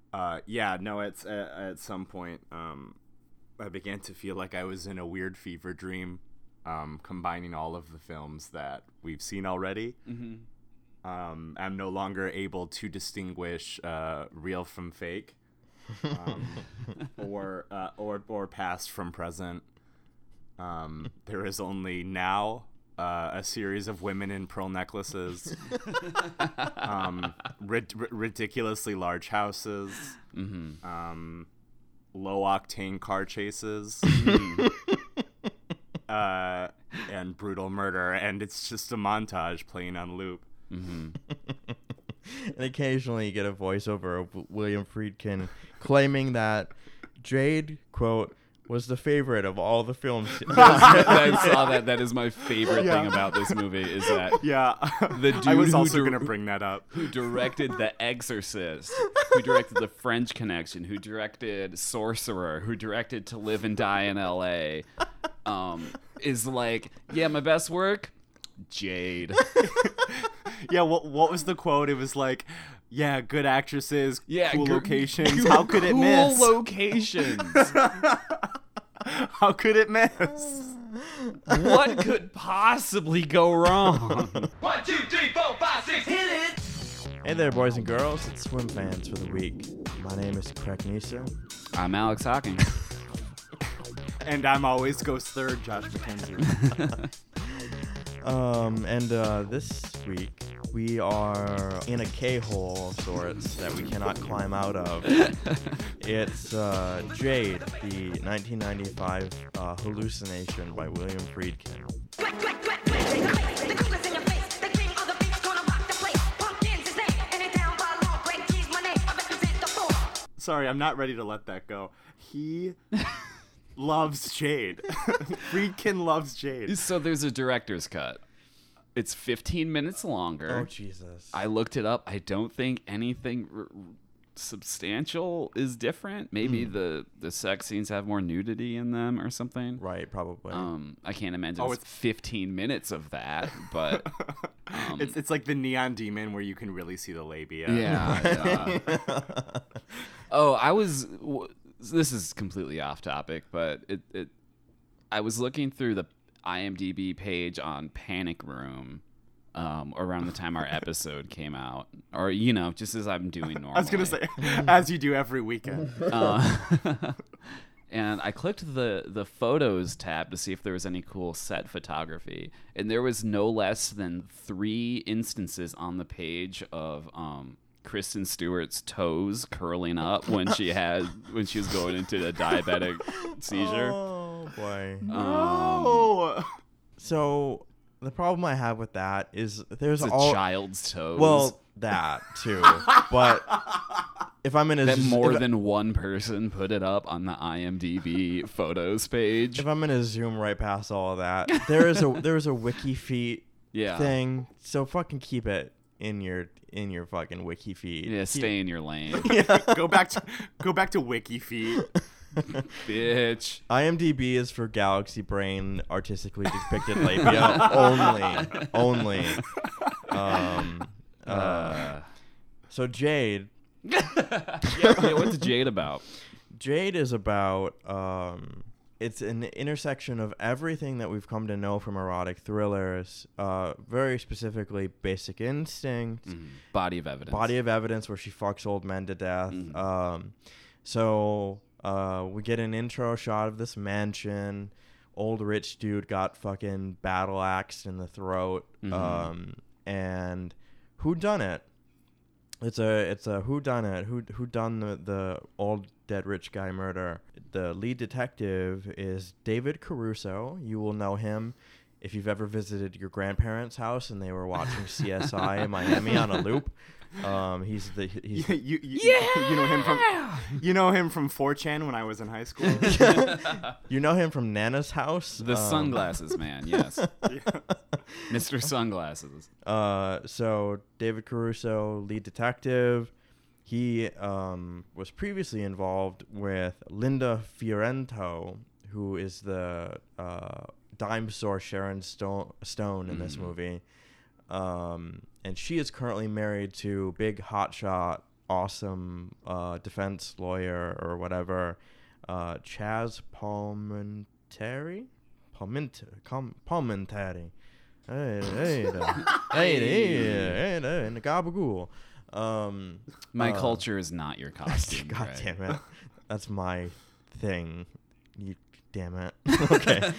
Yeah, no, it's at some point, I began to feel like I was in a weird fever dream, combining all of the films that we've seen already. I'm no longer able to distinguish real from fake, or past from present. There is only now a series of women in pearl necklaces, ridiculously large houses, low octane car chases, and brutal murder, and it's just a montage playing on loop. And occasionally you get a voiceover of William Friedkin claiming that Jade, quote, was the favorite of all the films. I saw that. That is my favorite thing about this movie is that the dude I was also going to bring that up. Who directed The Exorcist, who directed The French Connection, who directed Sorcerer, who directed To Live and Die in L.A., is like, yeah, my best work, Jade. Yeah, what was the quote? It was like, yeah, good actresses, cool locations. How could it miss? Cool locations. How could it miss? What could possibly go wrong? 1, 2, 3, 4, 5, 6, hit it! Hey there, boys and girls. It's Swim Fans for the week. My name is Craig Nisa. I'm Alex Hawking. And I'm always Ghost Third, Josh McKenzie. This week we are in a K-hole of sorts that we cannot climb out of. It's Jade, the 1995 hallucination by William Friedkin. Sorry, I'm not ready to let that go. He loves Jade. Friedkin loves Jade. So there's a director's cut. It's 15 minutes longer. Oh, Jesus. I looked it up. I don't think anything substantial is different. Maybe the sex scenes have more nudity in them or something. Right, probably. I can't imagine it's 15 minutes of that, but... It's like the Neon Demon where you can really see the labia. Yeah. This is completely off topic, but I was looking through the IMDb page on Panic Room around the time our episode came out, or just as I'm doing normally. I was gonna say, as you do every weekend. And I clicked the photos tab to see if there was any cool set photography, and there was no less than 3 instances on the page of Kristen Stewart's toes curling up when she was going into a diabetic seizure. Oh boy. No. So the problem I have with that is there's it's a child's toes. Well, that too. But if I'm in a more than one person put it up on the IMDb photos page. If I'm gonna zoom right past all of that, there's a wiki feet thing. So fucking keep it in your fucking wiki feed. Yeah, stay in your lane. Go back to wiki feed. Bitch. IMDb is for Galaxy Brain artistically depicted labia only. So Jade. What's Jade about? Jade is about it's an intersection of everything that we've come to know from erotic thrillers, very specifically Basic Instinct, Body of Evidence, where she fucks old men to death. So we get an intro shot of this mansion. Old rich dude got fucking battle axed in the throat. And whodunit? It's a whodunit. Who done the old dead rich guy murder? The lead detective is David Caruso. You will know him if you've ever visited your grandparents' house and they were watching CSI in Miami on a loop. You know him from 4chan when I was in high school. You know him from Nana's house. The sunglasses man, yes. Mr. Sunglasses. So David Caruso, lead detective. He was previously involved with Linda Fiorento, who is the dime store Sharon Stone in this movie. And she is currently married to big hotshot awesome defense lawyer or whatever, Chaz Palminteri. Palminteri. Hey, gabagool. My culture is not your costume. God Greg. damn it. That's my thing. You damn it. Okay.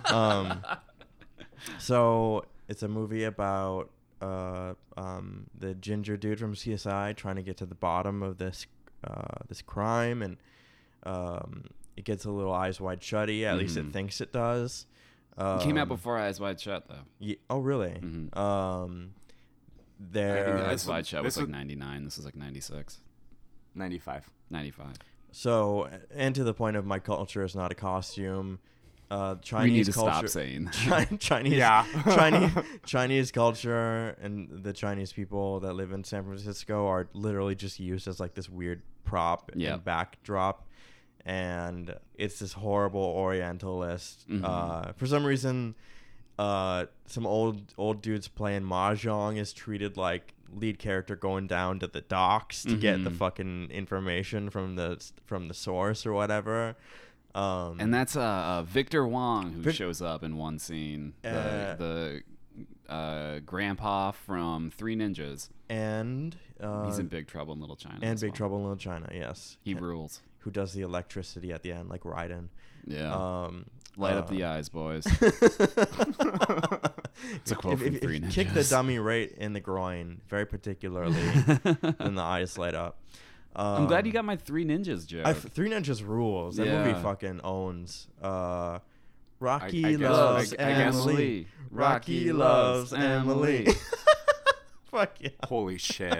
So it's a movie about the ginger dude from CSI trying to get to the bottom of this crime, and it gets a little Eyes Wide Shutty. At least it thinks it does. It came out before Eyes Wide Shut, though. Oh, really? Mm-hmm. I There. think Eyes Wide Shut was like 99. This is like 96. 95. 95. So, and to the point of my culture is not a costume. Chinese We need to culture. stop saying Chinese, Yeah. Chinese culture and the Chinese people that live in San Francisco are literally just used as like this weird prop and backdrop, and it's this horrible Orientalist. For some reason, some old dudes playing mahjong is treated like lead character going down to the docks to get the fucking information from the source or whatever. And that's Victor Wong who shows up in one scene. The grandpa from Three Ninjas. And He's in Big Trouble in Little China. and as Big well. Trouble in Little China, yes. He rules. Who does the electricity at the end, like Raiden. Yeah. Light up the eyes, boys. It's a quote from Three Ninjas. Kick the dummy right in the groin, very particularly, then the eyes light up. I'm glad you got my Three Ninjas joke. Three Ninjas rules. That movie fucking owns. Rocky I guess- loves I guess- Emily. Rocky loves Emily. Fuck yeah. Holy shit.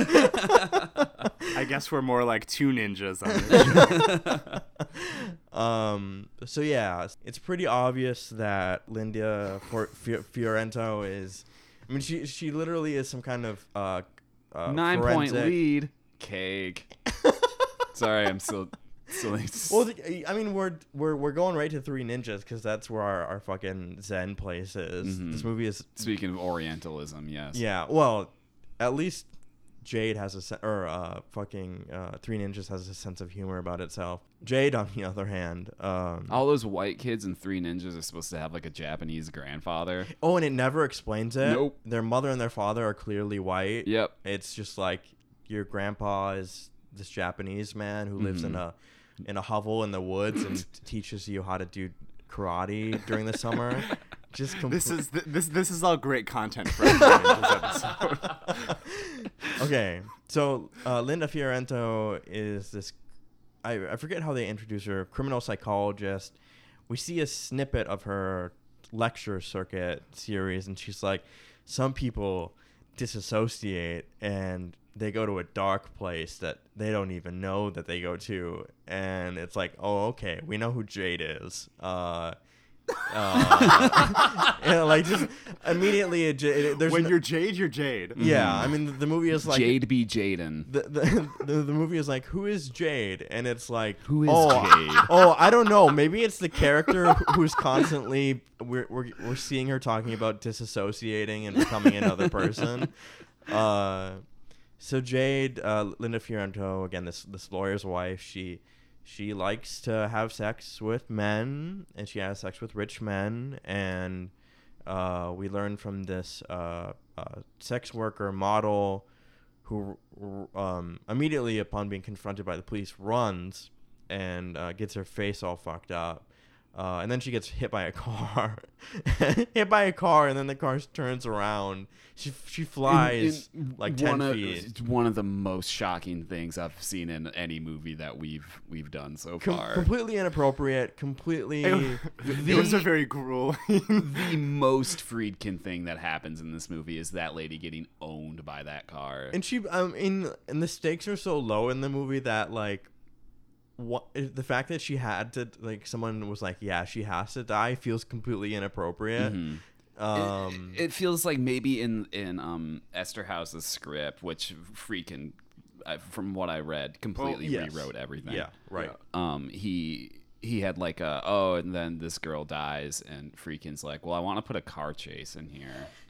I guess we're more like two ninjas on this show. So yeah, it's pretty obvious that Linda Fiorento is. I mean, she literally is some kind of 9-point forensic lead. Cake. Sorry, I'm still. Well, I mean, we're going right to Three Ninjas because that's where our fucking Zen place is. This movie is. Speaking of Orientalism, yes. Yeah, well, at least Jade has Three Ninjas has a sense of humor about itself. Jade, on the other hand, All those white kids in Three Ninjas are supposed to have like a Japanese grandfather. oh, and it never explains it. Nope. Their mother and their father are clearly white. Yep. It's just like your grandpa is this Japanese man who lives in a hovel in the woods and teaches you how to do karate during the summer. Just This is all great content for a Ninjas episode. Okay, so Linda Fiorento is this. I forget how they introduce her. Criminal psychologist. We see a snippet of her lecture circuit series, and she's like, some people disassociate and they go to a dark place that they don't even know that they go to, and it's like, oh, okay, we know who Jade is. Like just immediately, there's When you're Jade, you're Jade. yeah. I mean, the movie is like Jade be Jaden. the movie is like, who is Jade? And it's like, Who is Jade? Jade? Oh, I don't know. Maybe it's the character who's constantly we're seeing her talking about disassociating and becoming another person. So Jade, Linda Fiorento, again, this lawyer's wife, she likes to have sex with men, and she has sex with rich men, and we learn from this sex worker model who immediately upon being confronted by the police runs and gets her face all fucked up. And then she gets hit by a car. And then the car turns around. She flies like 10 feet. One of the most shocking things I've seen in any movie that we've done so far. Completely inappropriate. Completely. It was a very grueling. The most Friedkin thing that happens in this movie is that lady getting owned by that car. And and the stakes are so low in the movie that like, what the fact that she had to like someone was like, yeah, she has to die feels completely inappropriate. It feels like maybe in Esterhouse's script, which Friedkin, from what I read, completely rewrote everything. Yeah, right. He had like and then this girl dies, and Friedkin's like, well, I want to put a car chase in here.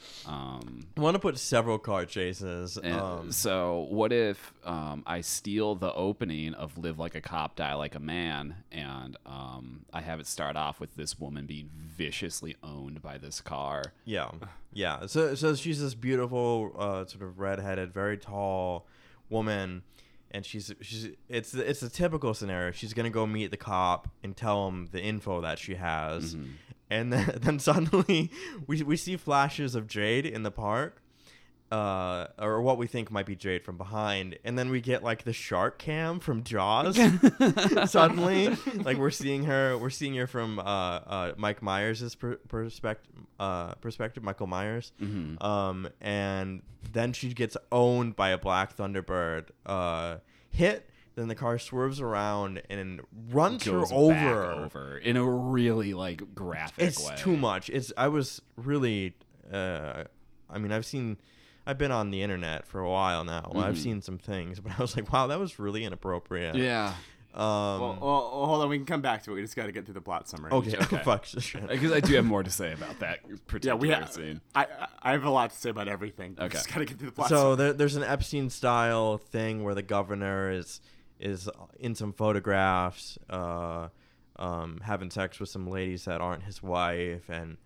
I want to put several car chases. And so what if I steal the opening of Live Like a Cop, Die Like a Man, and I have it start off with this woman being viciously owned by this car. Yeah. So she's this beautiful, sort of redheaded, very tall woman, and she's it's a typical scenario. She's gonna go meet the cop and tell him the info that she has, and then suddenly we see flashes of Jade in the park, or what we think might be Jade from behind, and then we get like the shark cam from Jaws. Suddenly, like we're seeing her from Mike Myers' perspective, Michael Myers, and then she gets owned by a black Thunderbird, hit. Then the car swerves around and runs Goes her back over in a really like graphic way. It's too much. I was really, I mean, I've been on the internet for a while now. I've seen some things, but I was like, wow, that was really inappropriate. Yeah. Well, hold on. We can come back to it. We just got to get through the plot summary. Okay. Fuck. Shit. Because I do have more to say about that particular scene. I have a lot to say about everything. Okay. We just got to get through the plot So summary. there's an Epstein-style thing where the governor is in some photographs, having sex with some ladies that aren't his wife, and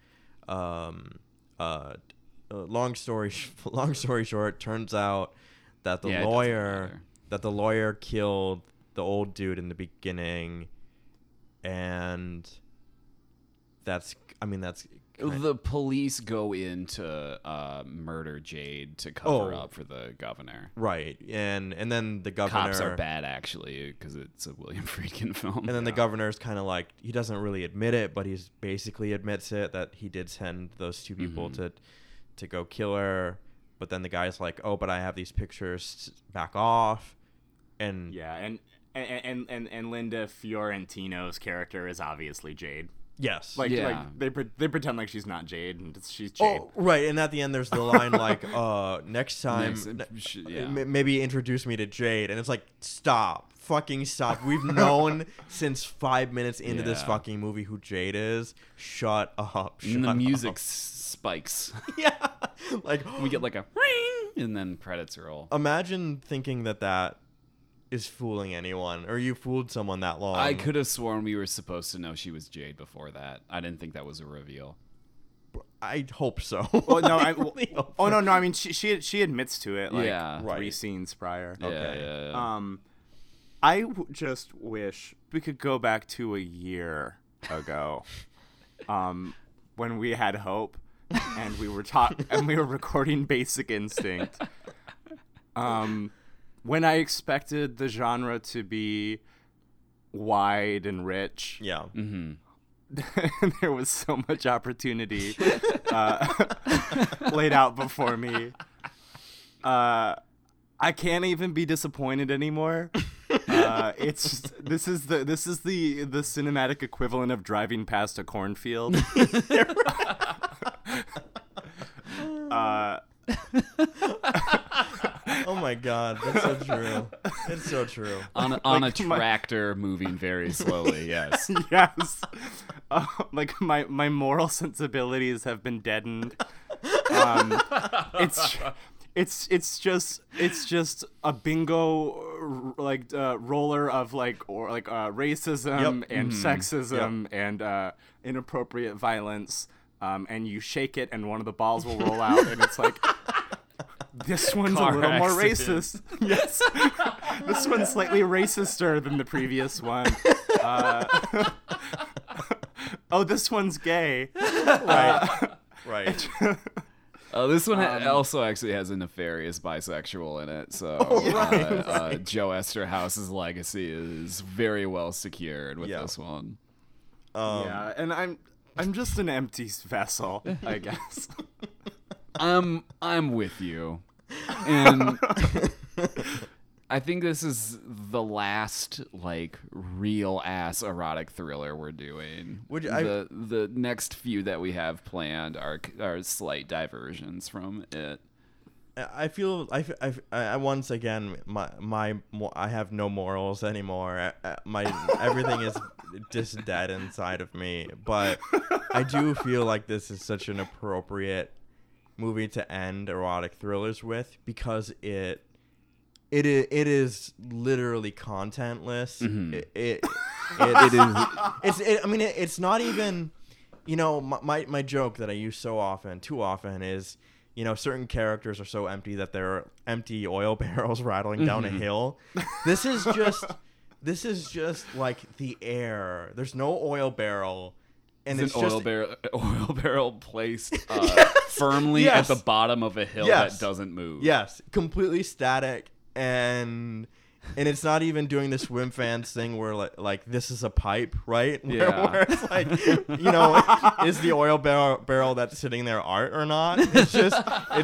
long story short, turns out that the lawyer killed the old dude in the beginning, and that's the police go in to murder Jade to cover up for the governor. right, and then the governor. Cops are bad, actually, because it's a William Friedkin film. And then the governor's kind of like, he doesn't really admit it, but he's basically admits it, that he did send those two people to go kill her. But then the guy's like, oh, but I have these pictures, back off. And Yeah, and Linda Fiorentino's character is obviously Jade. yes. Like they pretend like she's not Jade and she's Jade. Oh, right. And at the end, there's the line like, next time, maybe introduce me to Jade. And it's like, stop. Fucking stop. We've known since 5 minutes into this fucking movie who Jade is. Shut up. And the music up. spikes. Yeah. Like, We get like a ring, and then credits roll. imagine thinking that is fooling anyone, or you fooled someone that long. I could have sworn we were supposed to know she was Jade before that. I didn't think that was a reveal. I hope so. Well, no, really hope so. no. I mean, she admits to it. Like, Yeah. Right. 3 scenes prior. Yeah. I just wish we could go back to a year ago, when we had hope, and we were recording Basic Instinct. When I expected the genre to be wide and rich, Yeah. there was so much opportunity laid out before me. I can't even be disappointed anymore. This is the cinematic equivalent of driving past a cornfield. Oh my god, that's so true. It's so true. On a tractor moving very slowly, yes. Yes. Like my moral sensibilities have been deadened. It's just a bingo roller of racism and sexism and inappropriate violence, and you shake it and one of the balls will roll out and it's like, this one's Car a little more accident. racist. Yes. This one's slightly racister than the previous one. Oh, this one's gay. Right. This one also actually has a nefarious bisexual in it, so Joe Esterhouse's legacy is very well secured with this one. Yeah, and I'm just an empty vessel, I guess. I'm with you, and I think this is the last real ass erotic thriller we're doing. The next few that we have planned are slight diversions from it. I feel I once again I have no morals anymore. Everything is just dead inside of me. But I do feel like this is such an appropriate movie to end erotic thrillers with, because it is literally contentless. It is. I mean, it's not even. You know, my joke that I use too often is, you know, certain characters are so empty that they're empty oil barrels rattling down a hill. This is just like the air. There's no oil barrel. And it's an just oil barrel placed firmly Yes. at the bottom of a hill Yes. that doesn't move. Yes, completely static, and it's not even doing the swim fans thing where like this is a pipe, right? Where it's like, you know, is the oil barrel that's sitting there art or not? It's just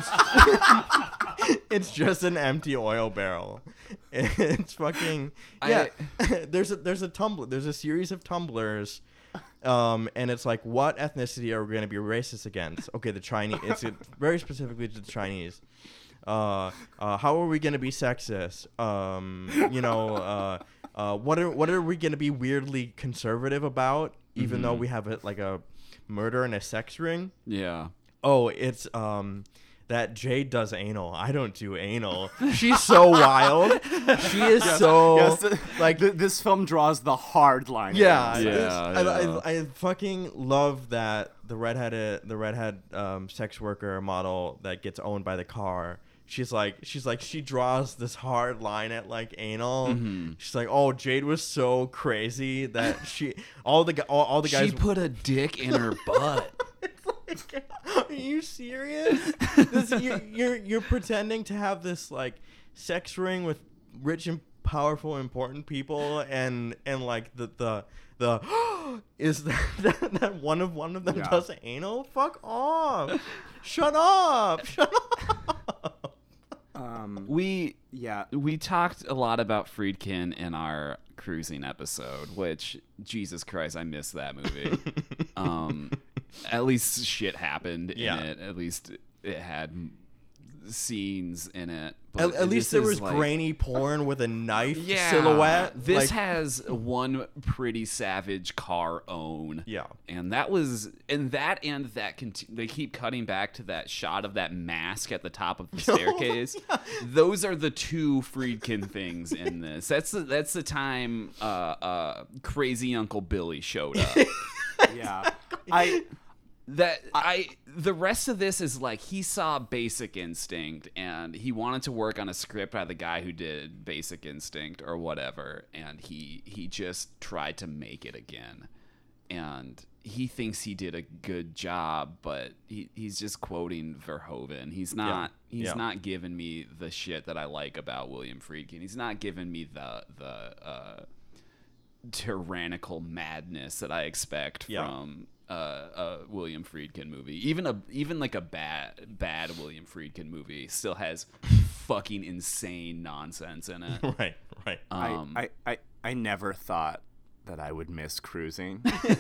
it's just an empty oil barrel. It's fucking there's a series of tumblers. And it's like, what ethnicity are we going to be racist against? Okay, the Chinese. It's very specifically to the Chinese. How are we going to be sexist? You know, what are we going to be weirdly conservative about? Even though we have a murder and a sex ring. Yeah. Oh, it's that Jade does anal. I don't do anal. She's so wild. She is this film draws the hard line. Yeah. I fucking love that the redhead sex worker model that gets owned by the car. She draws this hard line at like anal. She's like, oh, Jade was so crazy that all the guys. She put a dick in her butt. Are you serious? You're pretending to have this like sex ring with rich and powerful, important people, and like the is that one of them does anal? Fuck off! Shut up! We talked a lot about Friedkin in our cruising episode, which, Jesus Christ, I missed that movie. At least shit happened in it. At least it had scenes in it. But at least there was like, grainy porn with a knife silhouette. This has one pretty savage car own. Yeah. And that they keep cutting back to that shot of that mask at the top of the staircase. Those are the two Friedkin things in this. That's the time Crazy Uncle Billy showed up. Yeah. The rest of this is like he saw Basic Instinct and he wanted to work on a script by the guy who did Basic Instinct or whatever, and he just tried to make it again, and he thinks he did a good job, but he's just quoting Verhoeven. He's not giving me the shit that I like about William Friedkin. He's not giving me the tyrannical madness that I expect from a William Friedkin movie. Even like a bad William Friedkin movie still has fucking insane nonsense in it. Right. I never thought that I would miss cruising.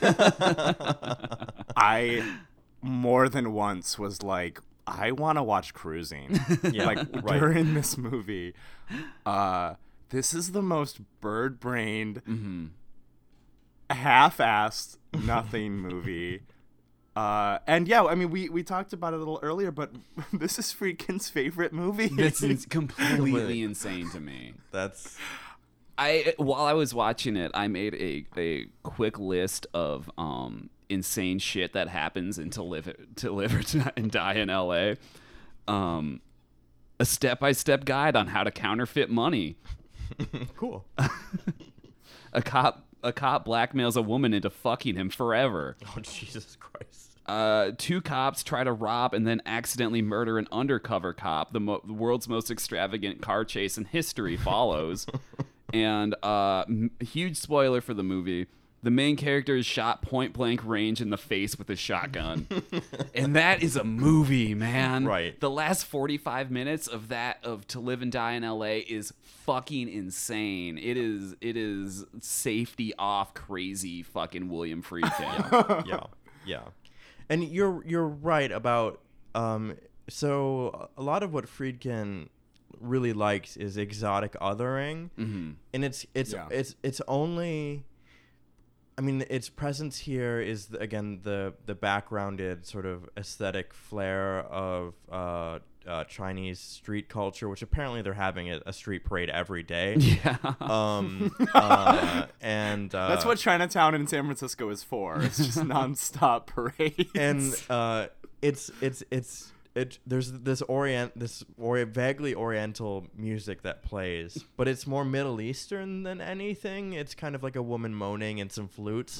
I more than once was like, I want to watch Cruising. During this movie. This is the most bird-brained, half-assed nothing movie. And yeah, I mean, we talked about it a little earlier, but this is Friedkin's favorite movie. It's completely insane to me. While I was watching it, I made a quick list of insane shit that happens in To Live and Die in L.A. A step-by-step guide on how to counterfeit money. Cool. A cop blackmails a woman into fucking him forever. Oh, Jesus Christ. 2 cops try to rob and then accidentally murder an undercover cop. The world's most extravagant car chase in history follows. And huge spoiler for the movie. The main character is shot point blank range in the face with a shotgun. And that is a movie, man. Right. The last 45 minutes of To Live and Die in LA is fucking insane. It is safety off crazy fucking William Friedkin. Yeah. And you're right about so a lot of what Friedkin really likes is exotic othering. And it's only I mean, its presence here is again the backgrounded sort of aesthetic flair of Chinese street culture, which apparently they're having a street parade every day. Yeah. And That's what Chinatown in San Francisco is for. It's just nonstop parades. and there's this vaguely oriental music that plays, but it's more Middle Eastern than anything. It's kind of like a woman moaning and some flutes,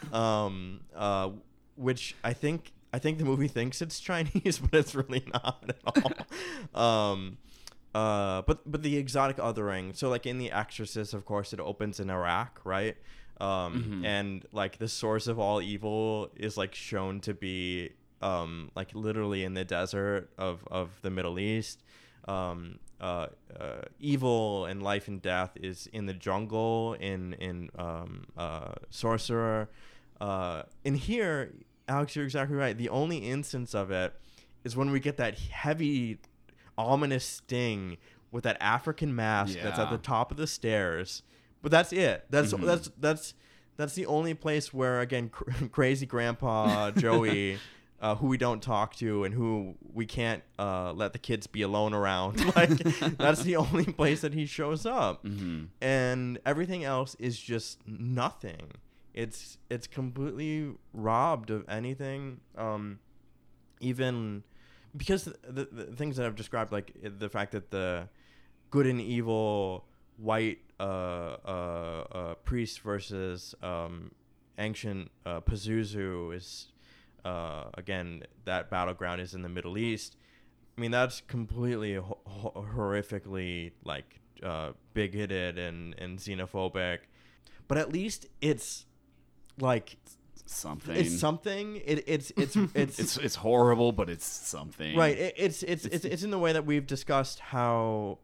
which I think the movie thinks it's Chinese, but it's really not at all. But the exotic othering. So like in The Exorcist, of course, it opens in Iraq, right? And like the source of all evil is like shown to be like literally in the desert of the Middle East. Evil and life and death is in the jungle in Sorcerer. In here, Alex, you're exactly right. The only instance of it is when we get that heavy, ominous sting with that African mask that's at the top of the stairs. But that's it. That's the only place where, again, crazy Grandpa Joey, who we don't talk to and who we can't let the kids be alone around. Like, that's the only place that he shows up. And everything else is just nothing. It's completely robbed of anything. Even because the things that I've described, like the fact that the good and evil white priest versus ancient Pazuzu is again, that battleground is in the Middle East. I mean, that's completely horrifically like bigoted and xenophobic, but at least it's like something. It's something. It's horrible, but it's something. Right. It's in the way that we've discussed how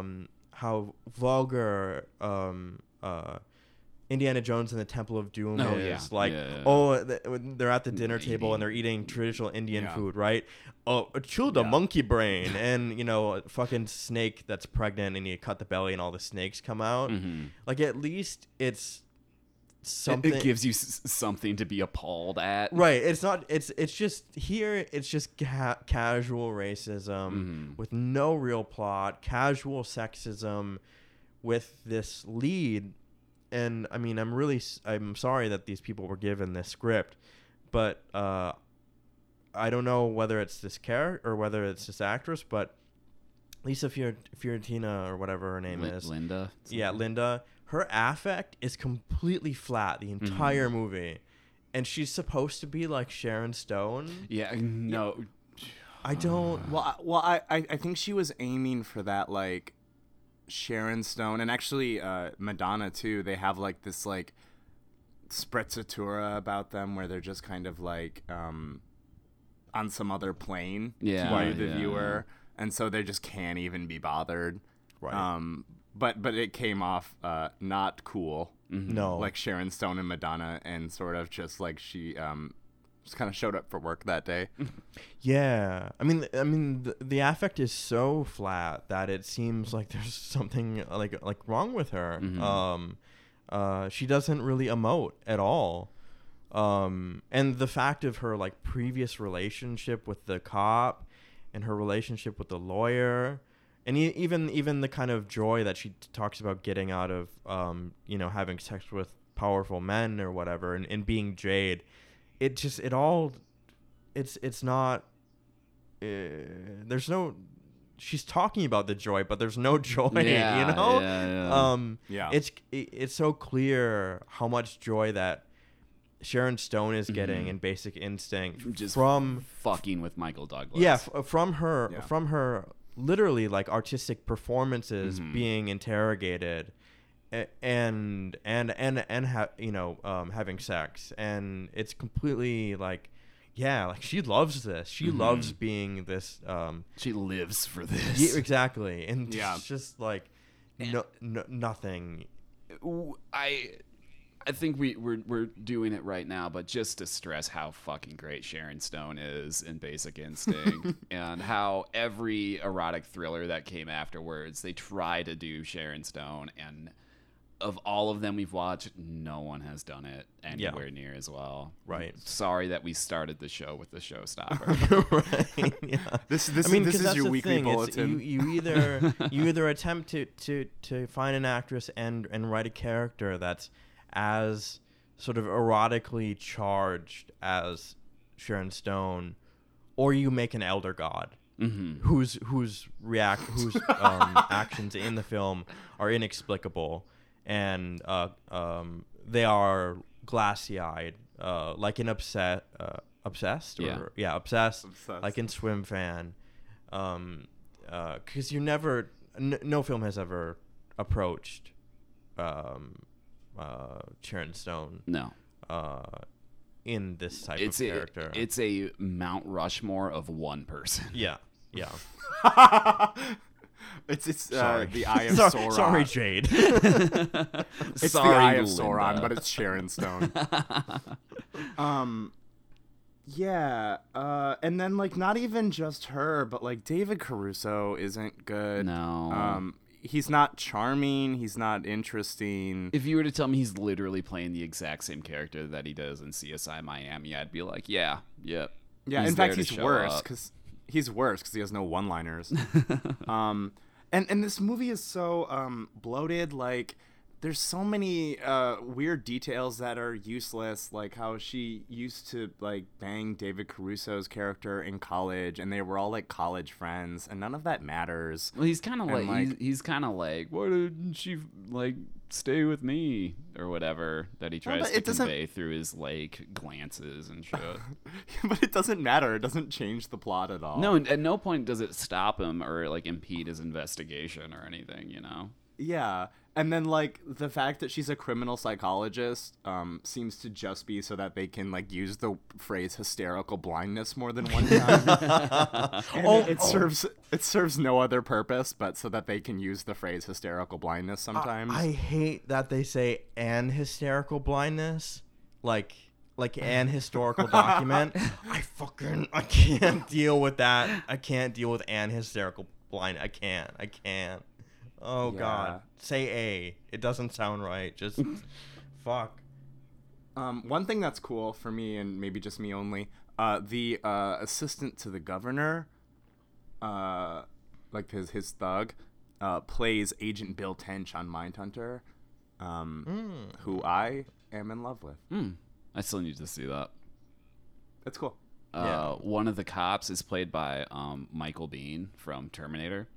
vulgar Indiana Jones and the Temple of Doom is. Like, they're at the dinner table and they're eating traditional Indian food, right? Oh, chew the monkey brain, and a fucking snake that's pregnant, and you cut the belly and all the snakes come out. Like, at least it's something. It gives you something to be appalled at. Right. It's not. It's just here. It's just casual racism with no real plot. Casual sexism with this lead. And I mean, I'm sorry that these people were given this script, but I don't know whether it's this character or whether it's this actress, but Lisa Fiorentina or whatever her name is. Linda. Yeah, Linda. Her affect is completely flat the entire movie, and she's supposed to be like Sharon Stone. Yeah, no. I don't. Well, I think she was aiming for that, like Sharon Stone, and actually Madonna too. They have like this like sprezzatura about them where they're just kind of like on some other plane to the viewer, and so they just can't even be bothered. Right. But it came off not cool. No. Like Sharon Stone and Madonna, and sort of just like she just kind of showed up for work that day. Yeah. I mean the affect is so flat that it seems like there's something like wrong with her. She doesn't really emote at all. And the fact of her like previous relationship with the cop and her relationship with the lawyer, and even the kind of joy that she talks about getting out of, having sex with powerful men or whatever, and being Jade, it's not. There's no. She's talking about the joy, but there's no joy. It's so clear how much joy that Sharon Stone is getting in Basic Instinct just from fucking with Michael Douglas. Yeah, from her literally like artistic performances being interrogated and having sex, and it's completely like she loves this. She loves being this. She lives for this. Yeah, exactly, and it's just like nothing. I think we're doing it right now, but just to stress how fucking great Sharon Stone is in Basic Instinct, and how every erotic thriller that came afterwards, they try to do Sharon Stone, and of all of them we've watched, no one has done it anywhere near as well. Right. Sorry that we started the show with the showstopper. Right. Yeah. This 'cause is that's your the weekly thing. bulletin. You either attempt to find an actress and write a character that's as sort of erotically charged as Sharon Stone, or you make an elder god whose actions in the film are inexplicable, and they are glassy-eyed, like in obsessed, obsessed, like in Swim Fan, because you never, no film has ever approached Sharon Stone. No. In this type of character. It's a Mount Rushmore of one person. Yeah. Yeah. It's Sorry. the Eye of Sauron. Sorry, Jade. It's Sorry, the Eye of Linda. Sauron, but it's Sharon Stone. Yeah, and then like not even just her, but like David Caruso isn't good. No. He's not charming. He's not interesting. If you were to tell me he's literally playing the exact same character that he does in CSI Miami, I'd be like, yeah, yep. Yeah, He's in fact, there he's to show worse up. because he has no one-liners. And this movie is so bloated. Like, there's so many weird details that are useless, like how she used to like bang David Caruso's character in college, and they were all like college friends, and none of that matters. Well, he's kind of And, like, he's kind of like, why didn't she like stay with me or whatever that he tries but to it doesn't- convey through his like glances and shit. But it doesn't matter. It doesn't change the plot at all. No, at no point does it stop him or like impede his investigation or anything, you know? Yeah. And then, like, the fact that she's a criminal psychologist seems to just be so that they can, like, use the phrase hysterical blindness more than one time. And it serves no other purpose but so that they can use the phrase hysterical blindness sometimes. I hate that they say "an hysterical blindness," like an historical document. I can't deal with that. I can't deal with an hysterical blind. I can't. Oh Yeah. God, say A. It doesn't sound right. Just fuck. One thing that's cool for me, and maybe just me only, the assistant to the governor, like his thug, plays Agent Bill Tench on Mindhunter, who I am in love with. I still need to see that. It's cool. Yeah. One of the cops is played by Michael Biehn from Terminator.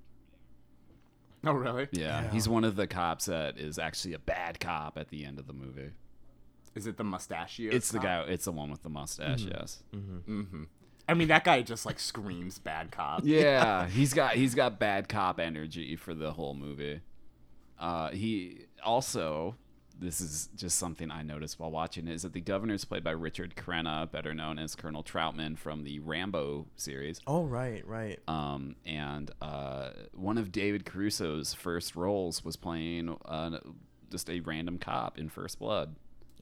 Oh, really? Yeah, he's one of the cops that is actually a bad cop at the end of the movie. Is it the mustachio? It's the guy. It's the one with the mustache. Yes. I mean, that guy just like screams bad cop. Yeah, he's got bad cop energy for the whole movie. He also, this is just something I noticed while watching it, is that the governor is played by Richard Crenna, better known as Colonel Troutman from the Rambo series. Oh right. And one of David Caruso's first roles was playing just a random cop in First Blood.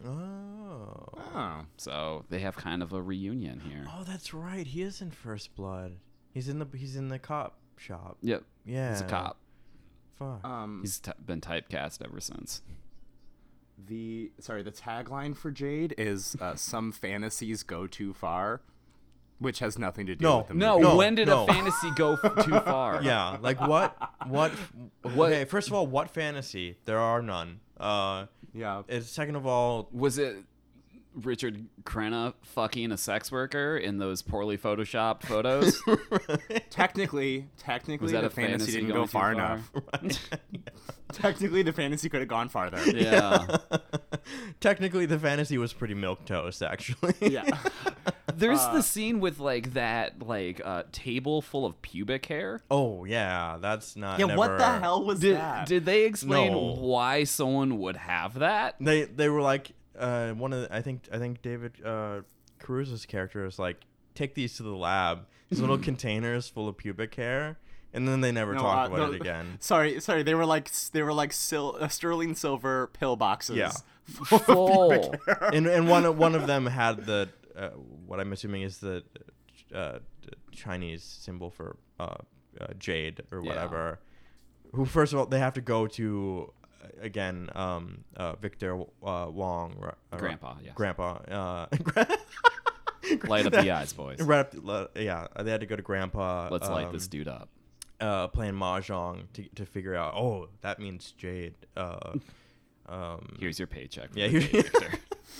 Oh. Oh. So they have kind of a reunion here. Oh, that's right. He is in First Blood. He's in the cop shop. Yep. Yeah. He's a cop. Fuck. He's been typecast ever since. The tagline for Jade is "Some fantasies go too far," which has nothing to do No. with the No, movie. when did no. a fantasy go too far? Yeah, like what? Okay, first of all, what fantasy? There are none. Yeah. Second of all, Was it Richard Crenna fucking a sex worker in those poorly photoshopped photos? Technically, Was that the a fantasy didn't going go too far enough. Technically, the fantasy could have gone farther. Yeah. technically, the fantasy was pretty milquetoast, actually. Yeah. There's the scene with like that table full of pubic hair. Oh yeah, that's not. Yeah. What never- the hell was that? Did they explain No. why someone would have that? They were like I think David Caruso's character is like, take these to the lab. These little containers full of pubic hair, and then they never talk about it again. Sorry. They were like sterling silver pill boxes. Yeah. Full. And one of them had the what I'm assuming is the Chinese symbol for jade or Yeah. whatever. Who, first of all, they have to go to again, Victor Wong, Grandpa, yes. Grandpa, Light up the eyes, boys. right up, yeah, they had to go to Grandpa. Let's light this dude up. Playing mahjong to figure out. Oh, that means Jade. Here's your paycheck. For Yeah, the here- day, Victor.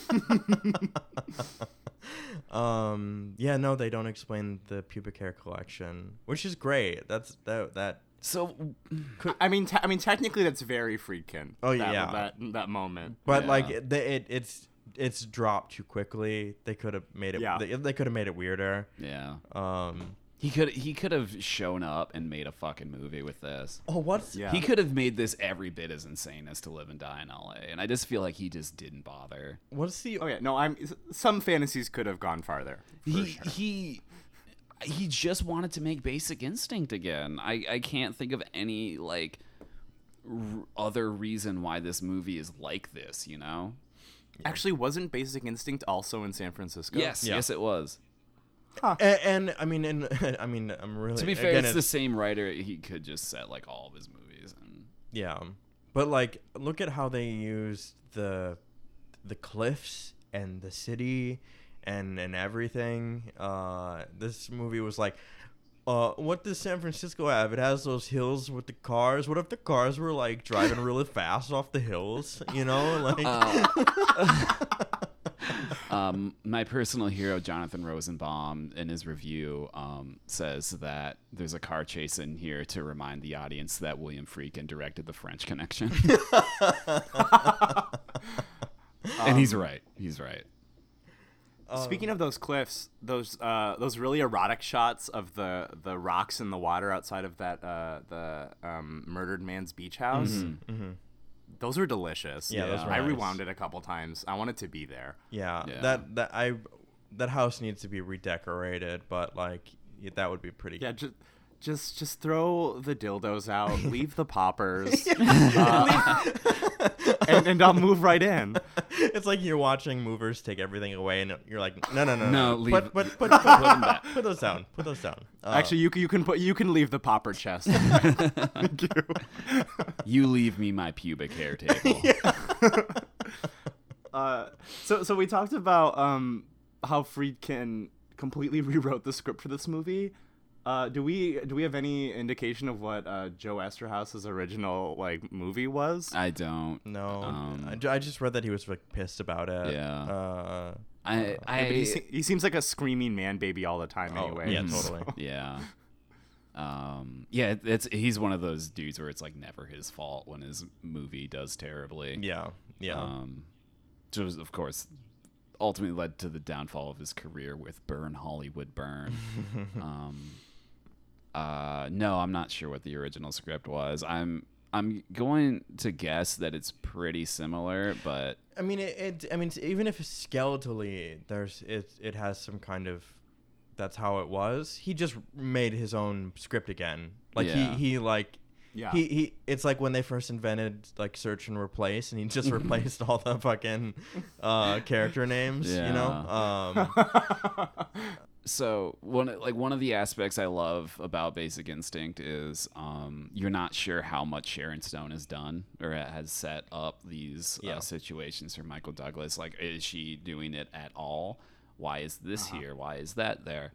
Yeah, no, they don't explain the pubic hair collection, which is great. That. So I mean, technically, that's very Friedkin. Oh, that, yeah. that moment. But Yeah. like it's dropped too quickly. They could have made it. Yeah. They could have made it weirder. yeah, Um. he could have shown up and made a fucking movie with this. Oh, what's Yeah. He could have made this every bit as insane as To Live and Die in L.A. And I just feel like he just didn't bother. what's the? Oh yeah, no, some fantasies could have gone farther. For sure. He just wanted to make Basic Instinct again. I can't think of any like other reason why this movie is like this. You know? Actually, wasn't Basic Instinct also in San Francisco? Yes, Yeah. yes, it was. And I mean, I'm really. To be fair, again, it's the same writer. He could just set like all of his movies. And Yeah, but like, look at how they used the cliffs and the city and everything. This movie was like, what does San Francisco have? It has those hills with the cars. What if the cars were like driving really fast off the hills? You know, like. My personal hero, Jonathan Rosenbaum, in his review, says that there's a car chase in here to remind the audience that William Friedkin directed The French Connection. And he's right. He's right. Speaking of those cliffs, those really erotic shots of the rocks in the water outside of that the murdered man's beach house. Those are delicious. Yeah, those were I nice. rewound it a couple times. I want it to be there. Yeah, Yeah. that house needs to be redecorated, but like that would be pretty. Yeah, just throw the dildos out, leave the poppers, and I'll move right in. It's like you're watching movers take everything away, and you're like, no, No, leave- put them back. put those down, put those down. Actually, you can leave the popper chest. Thank you. You leave me my pubic hair table. So we talked about how Friedkin completely rewrote the script for this movie. Do we have any indication of what Joe Esterhouse's original like movie was? I don't. no, I just read that he was like pissed about it. Yeah. But he seems like a screaming man baby all the time. Anyway, yeah, so- totally. Yeah. Yeah, he's one of those dudes where it's like never his fault when his movie does terribly. Yeah, yeah. Which was, of course, ultimately led to the downfall of his career with Burn Hollywood Burn. No, I'm not sure what the original script was. I'm going to guess that it's pretty similar, but I mean, even if skeletally, it has some kind of. That's how it was. He just made his own script again. Like Yeah. he like. Yeah. He it's like when they first invented like search and replace, and he just replaced all the fucking character names, you know. So one of the aspects I love about Basic Instinct is you're not sure how much Sharon Stone has done or has set up these situations for Michael Douglas. Like, is she doing it at all? Why is this here? Why is that there?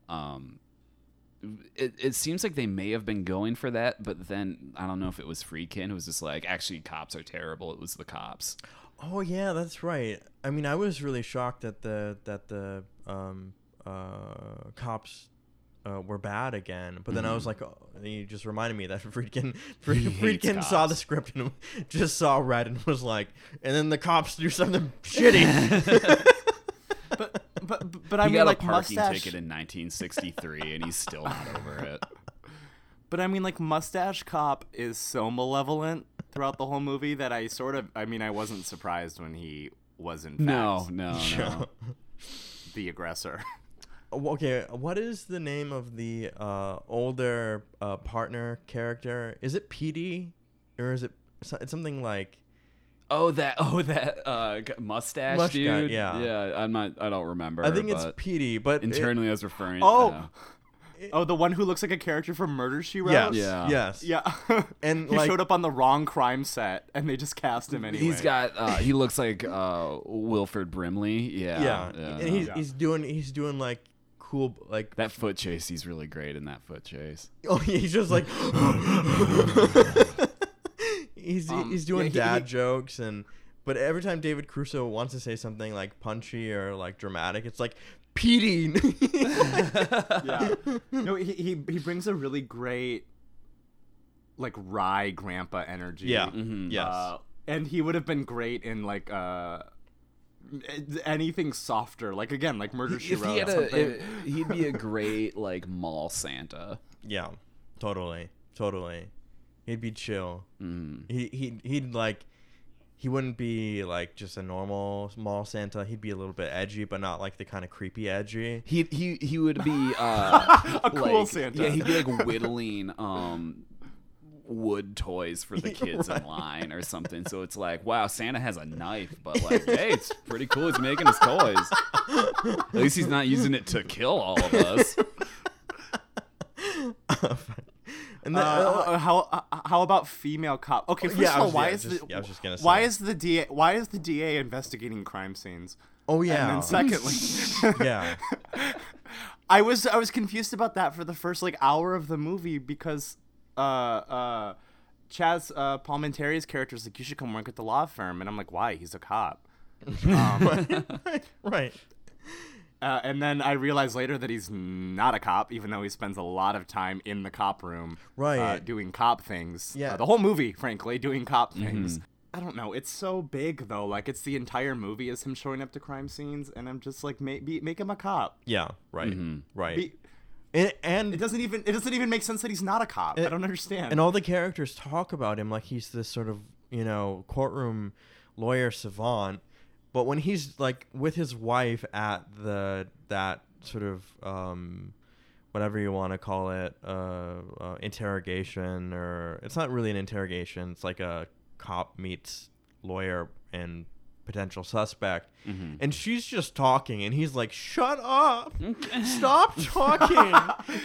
It seems like they may have been going for that, but then I don't know if it was Friedkin who was just like, actually, cops are terrible. It was the cops. Oh yeah, that's right. I mean, I was really shocked that the cops were bad again. But then I was like, oh, you just reminded me that Friedkin saw cops. the script and just saw red and was like, and then the cops do something shitty. But I He mean, got like a parking mustache. ticket in 1963, and he's still not over it. But I mean, like Mustache Cop is so malevolent throughout the whole movie that I wasn't surprised when he was in fact No. the aggressor. Okay, what is the name of the older partner character? Is it PD, or is it it's something like? Oh, that mustache Mustache, dude. yeah. I don't remember. I think it's but PD, but internally I was referring. Oh, Oh, the one who looks like a character from Murder, She Wrote? Yes. Yeah. Yes. Yeah. And he like, showed up on the wrong crime set, and they just cast him anyway. He's got. He looks like Wilford Brimley. Yeah. and he's doing like cool like That foot chase. He's really great in that foot chase. oh he's just like he's doing dad jokes but every time David Caruso wants to say something like punchy or like dramatic, it's like Petey. Yeah. No, he brings a really great like wry grandpa energy. Yeah. Mm-hmm. Yes. And he would have been great in like anything softer, like again, like Murder She If Wrote. he had something. he'd be a great like mall Santa. Yeah. Totally. He'd be chill. Mm. He'd like he wouldn't be like just a normal small Santa. He'd be a little bit edgy, but not like the kind of creepy edgy. He would be A cool like, Santa. Yeah, he'd be like whittling wood toys for the kids Right. in line or something. So it's like, wow, Santa has a knife, but like, hey, it's pretty cool. He's making his toys. At least he's not using it to kill all of us. And then, how about female cop? Okay, first of all, why is the DA investigating crime scenes? oh yeah. And then secondly, Yeah. I was confused about that for the first like hour of the movie because Chaz Palminteri's character is like, you should come work at the law firm, and I'm like, why? He's a cop. Right. And then I realized later that he's not a cop, even though he spends a lot of time in the cop room, Right. doing cop things. Yeah. The whole movie, frankly, doing cop things. I don't know. It's so big though. Like it's the entire movie is him showing up to crime scenes, and I'm just like, make him a cop. Yeah. Right. Mm-hmm. Right. Be- and It doesn't even make sense that he's not a cop. I don't understand. And all the characters talk about him like he's this sort of, courtroom lawyer savant. But when he's like with his wife at that sort of whatever you want to call it, interrogation, or it's not really an interrogation. It's like a cop meets lawyer and potential suspect, and she's just talking, and he's like, "Shut up! Stop talking!"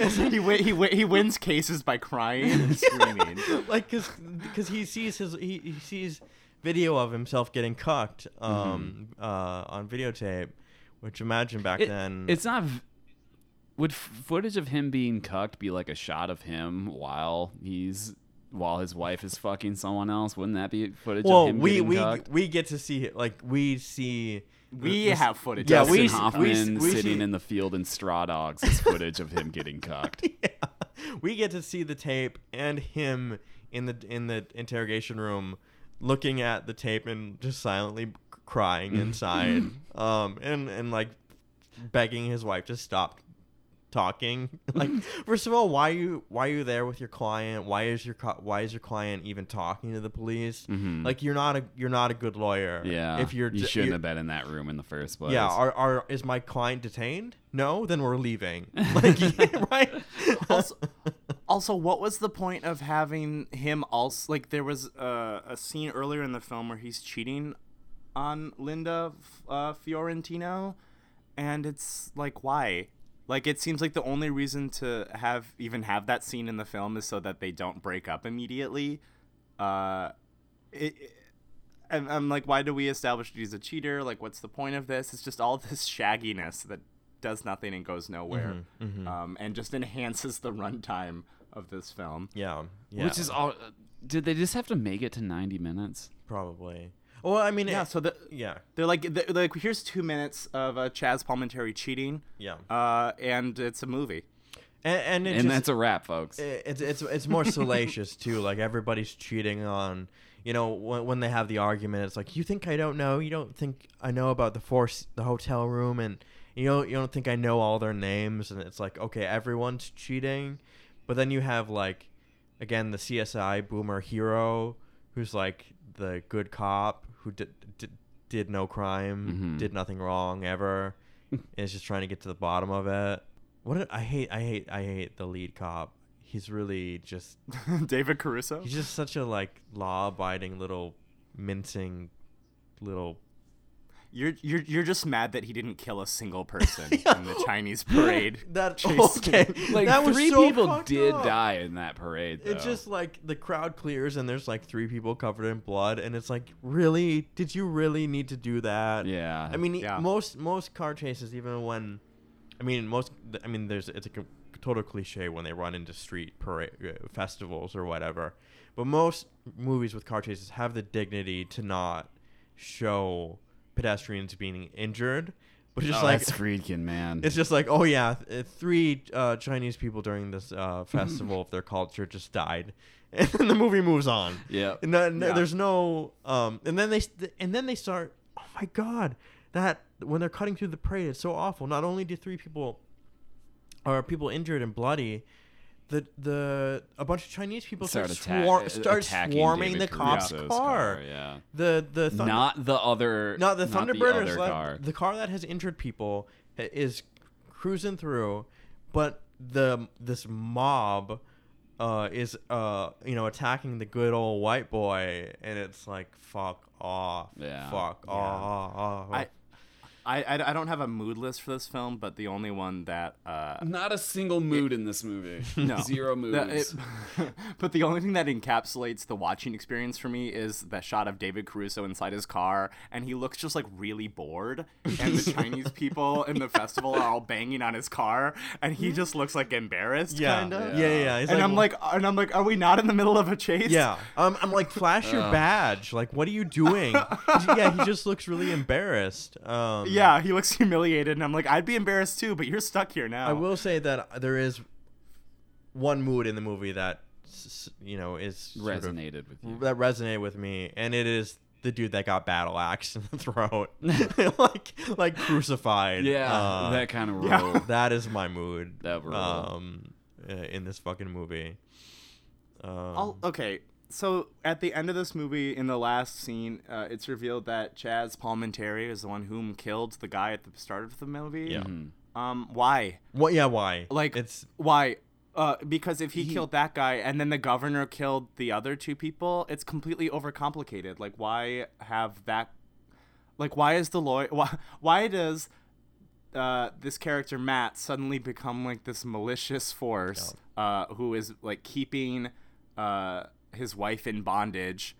he wins cases by crying and screaming. Like, because he sees video of himself getting cucked on videotape, which imagine back then. It's not. Would footage of him being cucked be like a shot of him while his wife is fucking someone else? Wouldn't that be footage of him getting cucked? we get to see it, like we see. We have footage. Yeah, of Dustin it. Hoffman we sitting see- in the field in Straw Dogs is footage of him getting cucked. Yeah. We get to see the tape and him in the interrogation room looking at the tape and just silently crying inside, and like begging his wife to stop talking. Like, first of all, why are you there with your client? Why is your client even talking to the police? Like, you're not a good lawyer. Yeah, if you shouldn't have been in that room in the first place. Yeah, is my client detained? No, then we're leaving. Like, right? Also, what was the point of having him also, like, there was a scene earlier in the film where he's cheating on Linda Fiorentino, and it's like, why? Like, it seems like the only reason to have that scene in the film is so that they don't break up immediately. And I'm like, why do we establish that he's a cheater? Like, what's the point of this? It's just all this shagginess that does nothing and goes nowhere, and just enhances the runtime of this film. Yeah. Which is all. Did they just have to make it to 90 minutes? Probably. Well, I mean, Yeah, so they're like, here's 2 minutes of Chaz Palminteri cheating. Yeah. And it's a movie. And That's a wrap, folks. It's more salacious too. Like, everybody's cheating on, when they have the argument, it's like, you think I don't know? You don't think I know about the hotel room, and you don't think I know all their names? And it's like, okay, everyone's cheating, but then you have, like, again, the CSI boomer hero who's like the good cop who did no crime, did nothing wrong ever, and is just trying to get to the bottom of it. I hate the lead cop. He's really just David Caruso? he's just such a, like, law-abiding little mincing little You're just mad that he didn't kill a single person in the Chinese parade. That chase. okay. Like that was 3 so people fucked did up. die in that parade. Though. It's just like the crowd clears and there's like 3 people covered in blood, and it's like, really? Did you really need to do that? yeah. I mean, Yeah. most car chases, even when, there's it's a total cliche when they run into street parade festivals or whatever, but most movies with car chases have the dignity to not show pedestrians being injured, but just like that's Friedkin, man. it's just like, oh yeah, 3 Chinese people during this festival of their culture just died, and then the movie moves on. Yeah. And there's no and then they start. Oh my god, that when they're cutting through the parade, it's so awful. Not only do 3 people are people injured and bloody, a bunch of Chinese people start attacking swarming David the cop's Caruso's car. Yeah. The Not the other Thunderbird car. the car that has injured people is cruising through, but this mob is attacking the good old white boy, and it's like, fuck off. Yeah. Fuck Yeah. off. I don't have a mood list for this film, but the only one that Not a single mood in this movie. No. 0 moods. But the only thing that encapsulates the watching experience for me is that shot of David Caruso inside his car, and he looks just like really bored, and the Chinese people in the festival are all banging on his car, and he just looks like embarrassed, kind of. Yeah. He's And I'm like, are we not in the middle of a chase? yeah. I'm like, flash your badge. Like, what are you doing? He just looks really embarrassed. Yeah, he looks humiliated, and I'm like, I'd be embarrassed too, but you're stuck here now. I will say that there is one mood in the movie that is sort of- Resonated with you. that resonated with me, and it is the dude that got battle axed in the throat, like crucified. Yeah, that kind of rule. yeah. That is my mood. That rule. In this fucking movie. Okay, so at the end of this movie, in the last scene, it's revealed that Chaz Palminteri is the one whom killed the guy at the start of the movie. Yeah. Why? What? Yeah. Why? Like, it's why? Because if he killed that guy and then the governor killed the other 2 people, it's completely overcomplicated. Like, why have that? Like, why is the lawyer? Why does this character Matt suddenly become like this malicious force who is like keeping his wife in bondage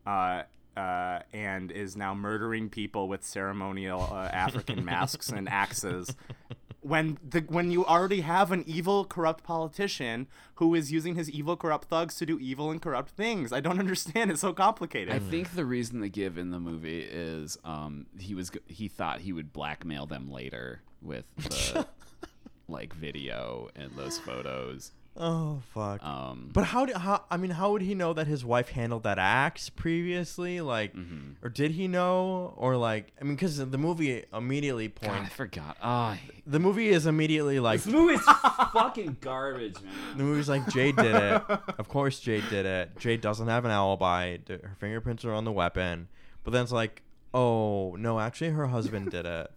and is now murdering people with ceremonial African masks and axes? When you already have an evil, corrupt politician who is using his evil, corrupt thugs to do evil and corrupt things. I don't understand. It's so complicated. I think the reason they give in the movie is he thought he would blackmail them later with the like video and those photos. Oh fuck! But how would he know that his wife handled that axe previously? Like, or did he know? Or like, because the movie immediately God, I points. forgot. The movie is immediately like, This movie's fucking garbage, man. the movie's like, Jade did it. Of course, Jade did it. Jade doesn't have an alibi. Her fingerprints are on the weapon. But then it's like, oh no, actually, her husband did it.